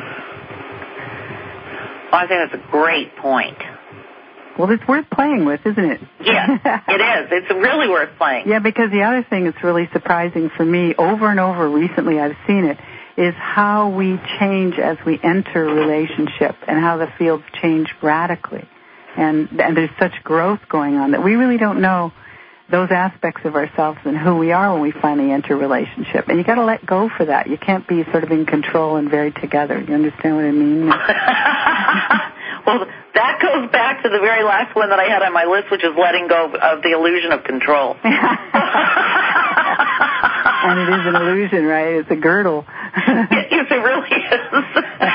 S1: Well, I think that's a great point.
S2: Well, it's worth playing with, isn't it?
S1: Yes, it is. It's really worth playing.
S2: Yeah, because the other thing that's really surprising for me, over and over recently I've seen it, is how we change as we enter a relationship and how the fields change radically. And, and there's such growth going on that we really don't know those aspects of ourselves and who we are when we finally enter a relationship. And you got to let go for that. You can't be sort of in control and very together. You understand what I mean?
S1: Well, that goes back to the very last one that I had on my list, which is letting go of the illusion of control.
S2: And it is an illusion, right? It's a girdle.
S1: Yes, it really is.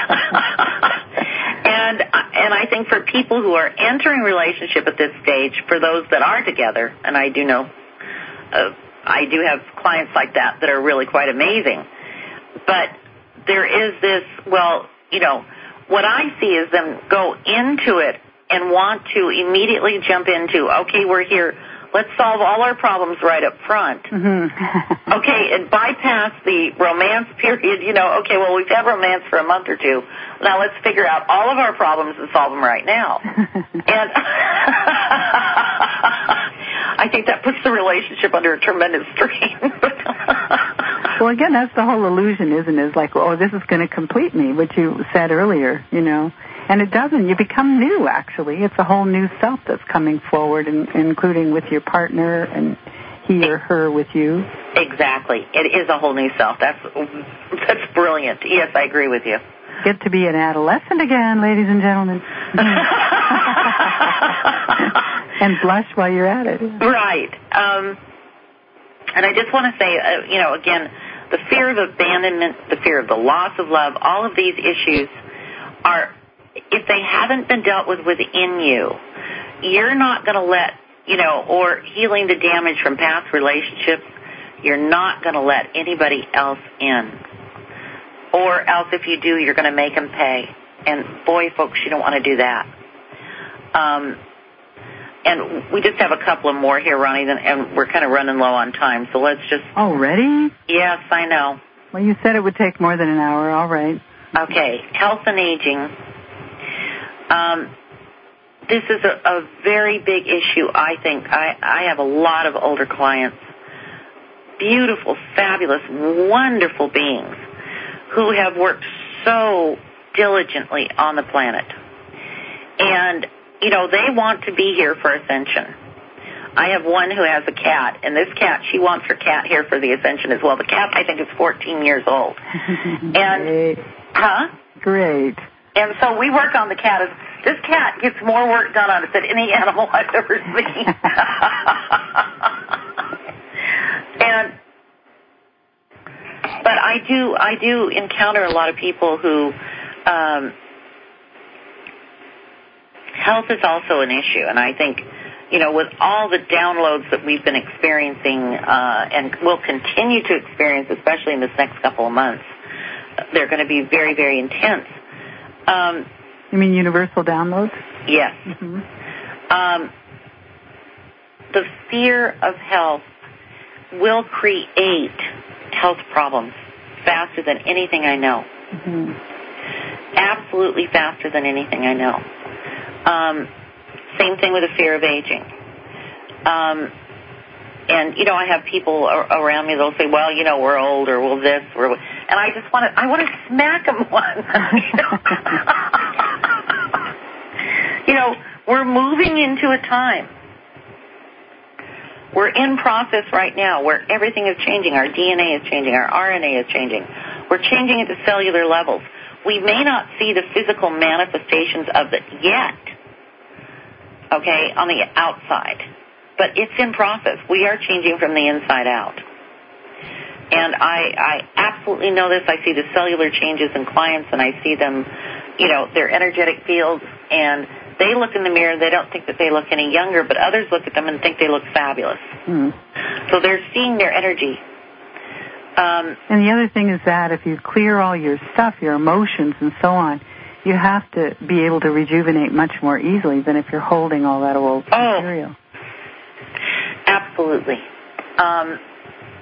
S1: and and I think for people who are entering a relationship at this stage, for those that are together, and I do know, uh, I do have clients like that that are really quite amazing. But there is this, well, you know, what I see is them go into it and want to immediately jump into, okay, we're here. Let's solve all our problems right up front.
S2: Mm-hmm.
S1: Okay, and bypass the romance period. You know, okay, well, we've had romance for a month or two. Now let's figure out all of our problems and solve them right now. And I think that puts the relationship under a tremendous strain.
S2: Well, again, that's the whole illusion, isn't it? It's like, oh, this is going to complete me, which you said earlier, you know. And it doesn't. You become new, actually. It's a whole new self that's coming forward, and, including with your partner and he or her with you. Exactly. It is a whole new self. That's that's brilliant. Yes, I agree with you. Get to be an adolescent again, ladies and gentlemen. And blush while you're at it. Right. Um, and I just want to say, uh, you know, again, the fear of abandonment, the fear of the loss of love, all of these issues are, if they haven't been dealt with within you, you're not going to let, you know, or healing the damage from past relationships, you're not going to let anybody else in. Or else if you do, you're going to make them pay. And boy, folks, you don't want to do that. Um, and we just have a couple of more here, Ronnie, and we're kind of running low on time, so let's just... Already? Yes, I know. Well, you said it would take more than an hour. All right. Okay. Health and aging. Um, this is a, a very big issue, I think. I, I have a lot of older clients, beautiful, fabulous, wonderful beings who have worked so diligently on the planet. And, you know, they want to be here for Ascension. I have one who has a cat, and this cat, she wants her cat here for the Ascension as well. The cat, I think, is fourteen years old. And, Great. Huh? Great. And so we work on the cat. As, this cat gets more work done on it than any animal I've ever seen. and, but I do, I do encounter a lot of people who, um, health is also an issue, and I think, you know, with all the downloads that we've been experiencing uh, and will continue to experience, especially in this next couple of months, they're going to be very, very intense. Um, you mean universal downloads? Yes. Mm-hmm. Um, the fear of health will create health problems faster than anything I know. Mm-hmm. Absolutely faster than anything I know. Um, same thing with the fear of aging. Um, and, you know, I have people around me, they'll say, well, you know, we're old, or we're this, we're... And I just want to, I want to smack them one. you, know? you know, we're moving into a time. We're in process right now where everything is changing. Our D N A is changing. Our R N A is changing. We're changing at the cellular levels. We may not see the physical manifestations of it yet, okay, on the outside. But it's in process. We are changing from the inside out. And I, I absolutely know this. I see the cellular changes in clients, and I see them, you know, their energetic fields, and they look in the mirror, they don't think that they look any younger, but others look at them and think they look fabulous. Mm. So they're seeing their energy. Um, and the other thing is that if you clear all your stuff, your emotions and so on, you have to be able to rejuvenate much more easily than if you're holding all that old oh, material. Absolutely. Um,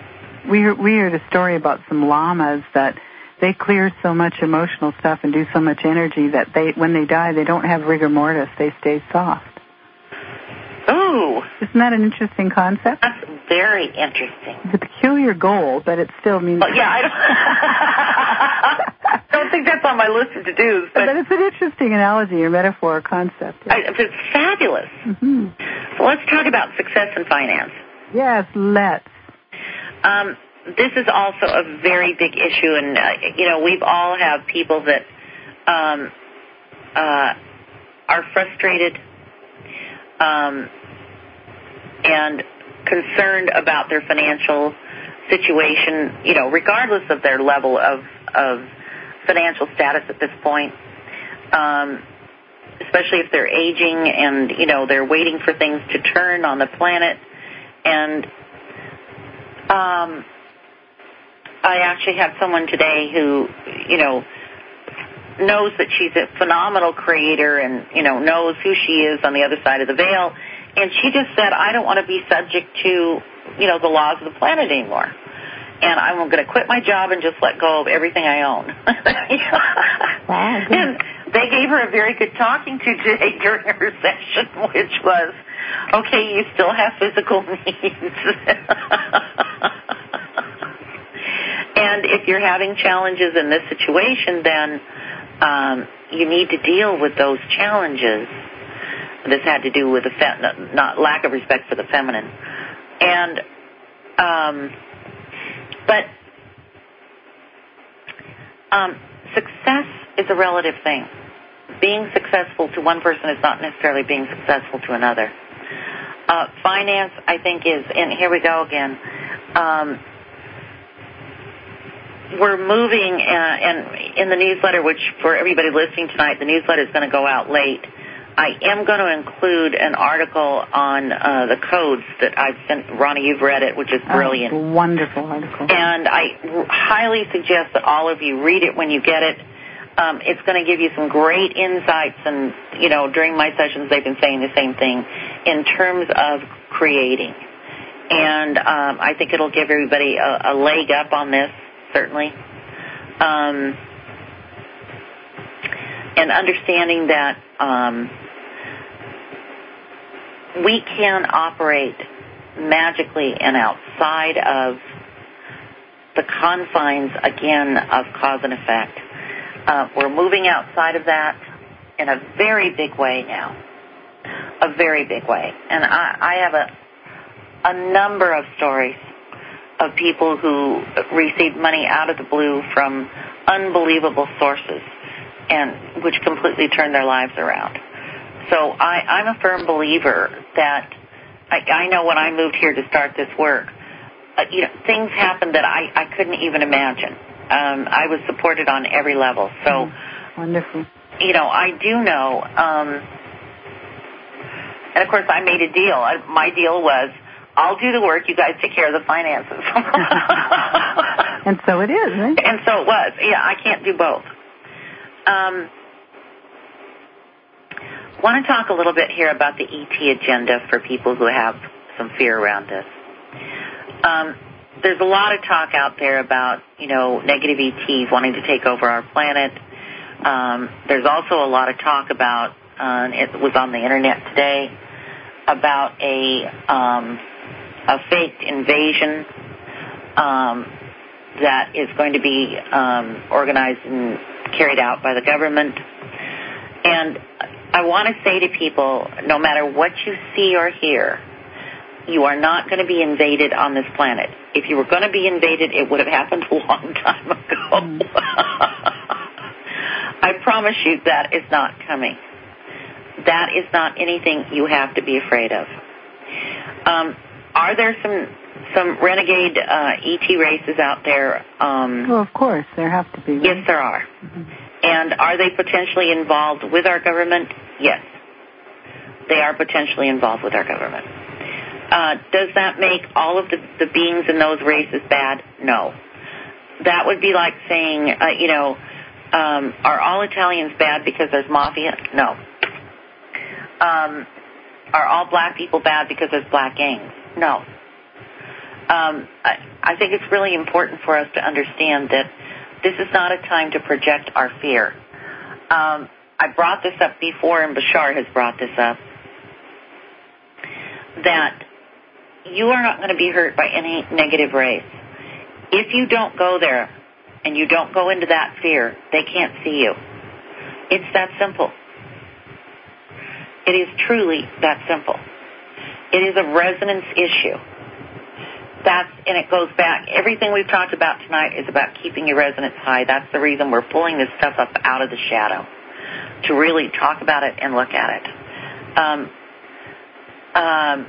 S2: we heard, we heard a story about some llamas that they clear so much emotional stuff and do so much energy that they, when they die, they don't have rigor mortis. They stay soft.
S1: Oh.
S2: Isn't that an interesting concept?
S1: That's very interesting.
S2: It's a peculiar goal, but it still means...
S1: Well, yeah, I don't, I don't think that's on my list of to-dos. But,
S2: but it's an interesting analogy or metaphor or concept. Yeah.
S1: I, it's fabulous.
S2: Mm-hmm.
S1: So let's talk about success and finance.
S2: Yes, let's.
S1: Um, this is also a very big issue, and, uh, you know, we've all have people that um, uh, are frustrated um, and concerned about their financial situation, you know, regardless of their level of, of financial status at this point, um, especially if they're aging and, you know, they're waiting for things to turn on the planet. And um, I actually had someone today who, you know, knows that she's a phenomenal creator and, you know, knows who she is on the other side of the veil. And she just said, I don't want to be subject to, you know, the laws of the planet anymore. And I'm going to quit my job and just let go of everything I own.
S2: Wow,
S1: and they gave her a very good talking to today during her session, which was, okay, you still have physical needs. And if you're having challenges in this situation, then um, you need to deal with those challenges. This had to do with the fe- not lack of respect for the feminine. And, um, but um, success is a relative thing. Being successful to one person is not necessarily being successful to another. Uh, finance, I think, is, and here we go again, um, we're moving, uh, and in the newsletter, which for everybody listening tonight, the newsletter is going to go out late. I am going to include an article on uh, the codes that I've sent. Ronnie, you've read it, which is brilliant.
S2: Oh, wonderful article.
S1: And I r- highly suggest that all of you read it when you get it. Um, it's going to give you some great insights, and, you know, during my sessions they've been saying the same thing in terms of creating. And um, I think it'll give everybody a, a leg up on this, certainly. Um, and understanding that um, we can operate magically and outside of the confines, again, of cause and effect. Uh, we're moving outside of that in a very big way now, a very big way. And I, I have a, a number of stories of people who received money out of the blue from unbelievable sources, and which completely turned their lives around. So I, I'm a firm believer that I, I know when I moved here to start this work, uh, you know, things happened that I, I couldn't even imagine. Um, I was supported on every level. So,
S2: mm, wonderful.
S1: You know, I do know. Um, and of course, I made a deal. I, my deal was, I'll do the work. You guys take care of the finances.
S2: And so it is, right?
S1: And so it was. Yeah, I can't do both. Um, I want to talk a little bit here about the E T agenda for people who have some fear around this. Um, there's a lot of talk out there about, you know, negative E Ts wanting to take over our planet. Um, there's also a lot of talk about, uh, it was on the internet today, about a um, a faked invasion um, that is going to be um, organized and carried out by the government. And I want to say to people, no matter what you see or hear, you are not going to be invaded on this planet. If you were going to be invaded, it would have happened a long time ago. Mm. I promise you that is not coming. That is not anything you have to be afraid of. Um, are there some some renegade uh, E T races out there? Um,
S2: well, of course, there have to be. Right?
S1: Yes, there are. Mm-hmm. And are they potentially involved with our government? Yes. They are potentially involved with our government. Uh, does that make all of the, the beings in those races bad? No. That would be like saying, uh, you know, um, are all Italians bad because there's mafia? No. Um, are all black people bad because there's black gangs? No. um, I, I think it's really important for us to understand that this is not a time to project our fear. Um, I brought this up before, and Bashar has brought this up, that you are not going to be hurt by any negative race. If you don't go there and you don't go into that fear, they can't see you. It's that simple. It is truly that simple. It is a resonance issue. That's, and it goes back, everything we've talked about tonight is about keeping your resonance high. That's the reason we're pulling this stuff up out of the shadow, to really talk about it and look at it. Um, um,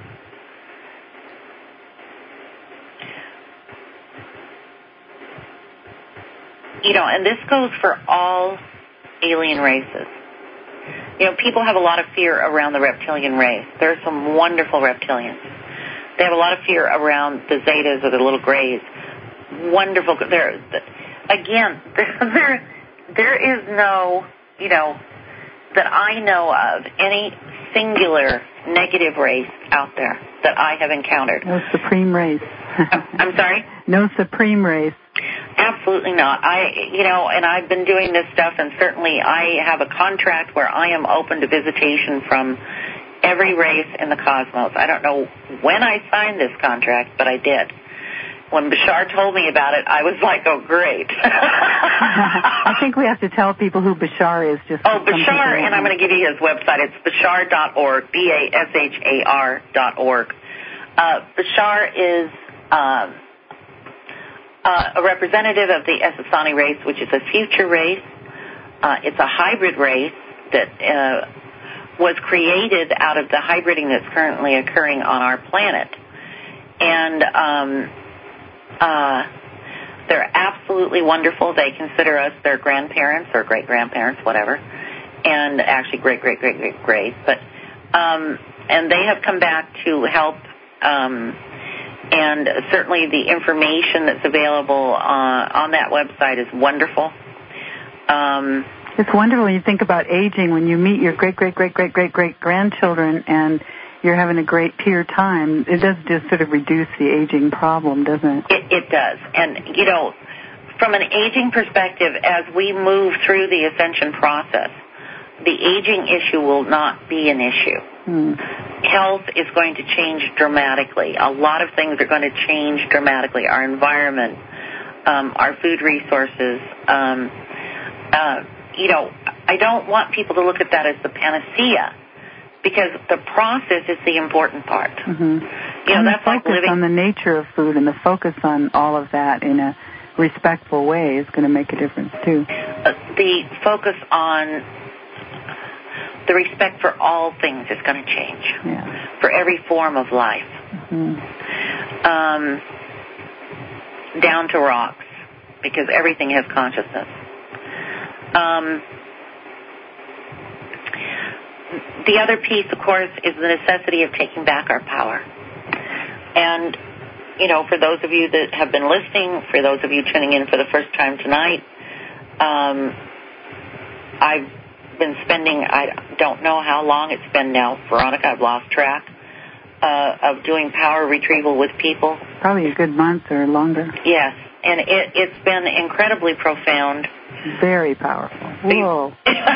S1: you know, and this goes for all alien races. You know, people have a lot of fear around the reptilian race. There are some wonderful reptilians. They have a lot of fear around the Zetas or the little grays. Wonderful. There, again, there, there is no, you know, that I know of, any singular negative race out there that I have encountered.
S2: No supreme race.
S1: I'm sorry?
S2: No supreme race.
S1: Absolutely not. I, you know, and I've been doing this stuff, and certainly I have a contract where I am open to visitation from every race in the cosmos. I don't know when I signed this contract, but I did. When Bashar told me about it, I was like, oh, great.
S2: I think we have to tell people who Bashar is. Just
S1: Oh, Bashar, and I'm going to give you his website. It's bashar dot org, B A S H A R dot org. Uh, Bashar is um, uh, a representative of the Essassani race, which is a future race. Uh, it's a hybrid race that uh, was created out of the hybriding that's currently occurring on our planet. And um, uh, they're absolutely wonderful. They consider us their grandparents or great-grandparents, whatever, and actually great-great-great-great-great. But um, and they have come back to help, um, and certainly the information that's available uh, on that website is wonderful. Um,
S2: it's wonderful when you think about aging, when you meet your great-great-great-great-great-great-grandchildren and you're having a great peer time. It does just sort of reduce the aging problem, doesn't it?
S1: It, it does. And, you know, from an aging perspective, as we move through the ascension process, the aging issue will not be an issue. Hmm. Health is going to change dramatically. A lot of things are going to change dramatically. Our environment, um, our food resources. Um, uh, you know, I don't want people to look at that as the panacea, because the process is the important part.
S2: Mm-hmm.
S1: You know,
S2: and
S1: that's
S2: the
S1: like
S2: focus
S1: living
S2: on the nature of food and the focus on all of that in a respectful way is going to make a difference too.
S1: Uh, the focus on the respect for all things is going to change.
S2: Yeah. For
S1: every form of life,
S2: mm-hmm.
S1: um, down to rocks, because everything has consciousness. Um, The other piece, of course, is the necessity of taking back our power. And, you know, for those of you that have been listening, for those of you tuning in for the first time tonight, um, I've been spending, I don't know how long it's been now, Veronica, I've lost track, uh, of doing power retrieval with people.
S2: Probably a good month or longer.
S1: Yes, and it, it's been incredibly profound.
S2: Very powerful. Whoa.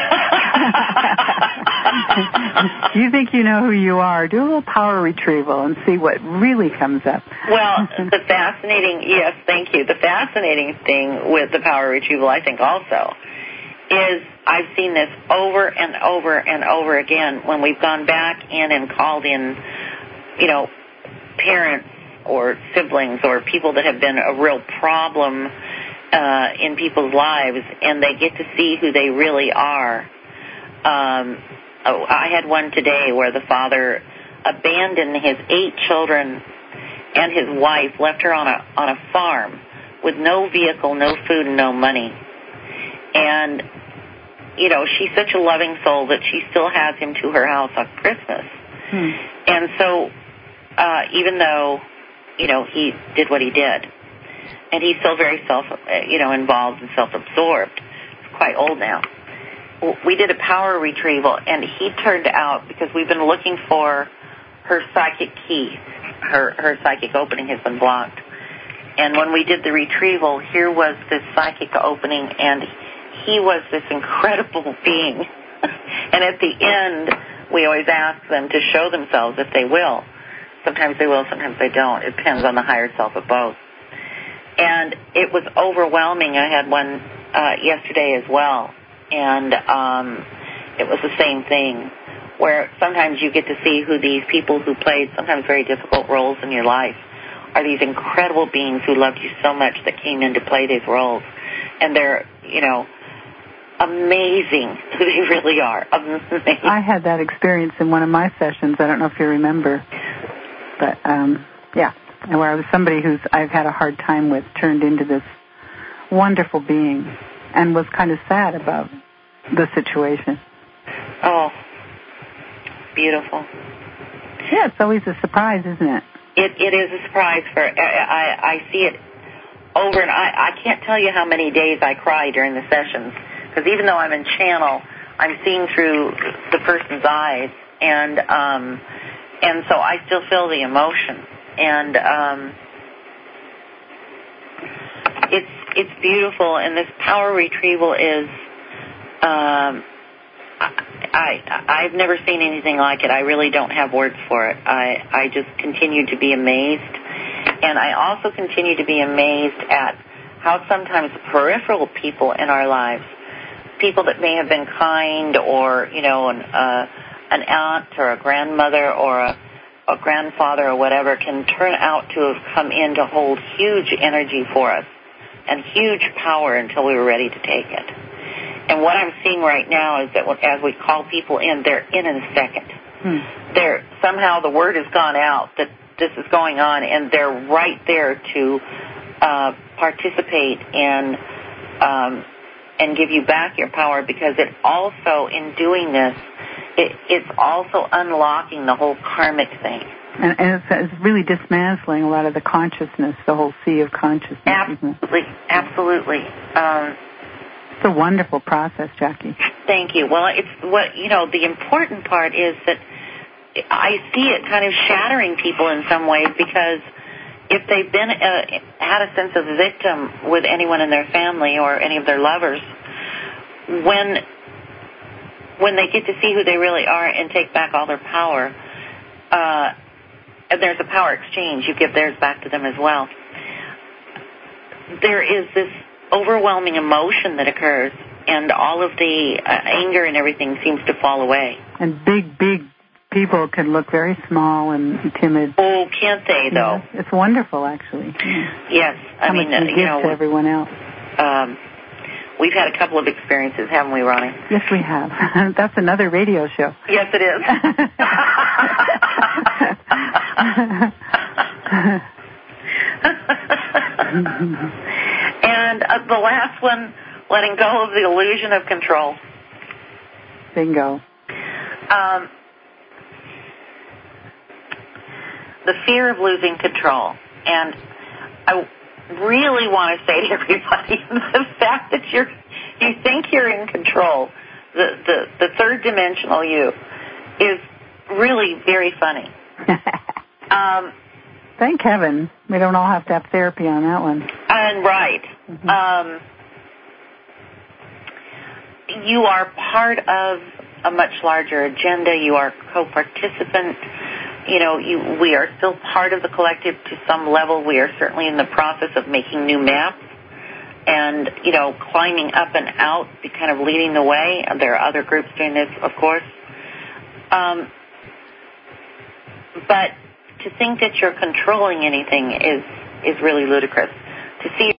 S2: You think you know who you are. Do a little power retrieval and see what really comes up.
S1: Well, the fascinating, yes, thank you. The fascinating thing with the power retrieval, I think also, is I've seen this over and over and over again when we've gone back in and called in, you know, parents or siblings or people that have been a real problem Uh, in people's lives, and they get to see who they really are. Um, oh, I had one today where the father abandoned his eight children and his wife, left her on a on a farm with no vehicle, no food, and no money. And, you know, she's such a loving soul that she still has him to her house on Christmas. Hmm. And so, uh, even though, you know, he did what he did, and he's still very self, you know, involved and self-absorbed. He's quite old now. We did a power retrieval, and he turned out, because we've been looking for her psychic key, her, her psychic opening has been blocked. And when we did the retrieval, here was this psychic opening, and he was this incredible being. And at the end, we always ask them to show themselves if they will. Sometimes they will, sometimes they don't. It depends on the higher self of both. And it was overwhelming. I had one uh, yesterday as well, and um, it was the same thing, where sometimes you get to see who these people who played sometimes very difficult roles in your life are these incredible beings who loved you so much that came in to play these roles. And they're, you know, amazing. They really are. Amazing.
S2: I had that experience in one of my sessions. I don't know if you remember. But, um, yeah, where I was somebody who's I've had a hard time with turned into this wonderful being and was kind of sad about the situation.
S1: Oh, beautiful.
S2: Yeah, it's always a surprise, isn't it?
S1: It it is a surprise for I I, I see it over, and I, I can't tell you how many days I cry during the sessions, because even though I'm in channel, I'm seeing through the person's eyes, and um, and so I still feel the emotion, and um, it's it's beautiful, and this power retrieval is. Um, I, I, I've never seen anything like it. I really don't have words for it. I, I just continue to be amazed. And I also continue to be amazed at how sometimes peripheral people in our lives, people that may have been kind or, you know, an, uh, an aunt or a grandmother or a, a grandfather or whatever, can turn out to have come in to hold huge energy for us and huge power until we were ready to take it. And what I'm seeing right now is that as we call people in, they're in in a second. Hmm. They're, somehow the word has gone out that this is going on, and they're right there to uh, participate and um, and give you back your power, because it also, in doing this, it, it's also unlocking the whole karmic thing.
S2: And, and it's, it's really dismantling a lot of the consciousness, the whole sea of consciousness.
S1: Absolutely, absolutely. Um,
S2: It's a wonderful process, Jackie.
S1: Thank you. Well, it's what, you know, the important part is that I see it kind of shattering people in some ways, because if they've been uh, had a sense of victim with anyone in their family or any of their lovers, when when they get to see who they really are and take back all their power, uh, and there's a power exchange. You give theirs back to them as well. There is this overwhelming emotion that occurs, and all of the uh, anger and everything seems to fall away.
S2: And big, big people can look very small and timid.
S1: Oh, can't they, though?
S2: Yes, it's wonderful, actually.
S1: Yes. I
S2: How
S1: mean,
S2: much we
S1: uh,
S2: give
S1: you know,
S2: to everyone else.
S1: Um, we've had a couple of experiences, haven't we, Ronnie?
S2: Yes, we have. That's another radio show.
S1: Yes, it is. And uh, the last one, letting go of the illusion of control.
S2: Bingo.
S1: Um, the fear of losing control. And I really want to say to everybody, the fact that you're, you think you're in control, the, the, the third dimensional you, is really very funny. um,
S2: Thank heaven we don't all have to have therapy on that one.
S1: And right. Mm-hmm. Um, you are part of a much larger agenda. You are co-participant. You know, you, we are still part of the collective to some level. We are certainly in the process of making new maps and, you know, climbing up and out, kind of leading the way. And there are other groups doing this, of course. Um, but to think that you're controlling anything is, is really ludicrous. To see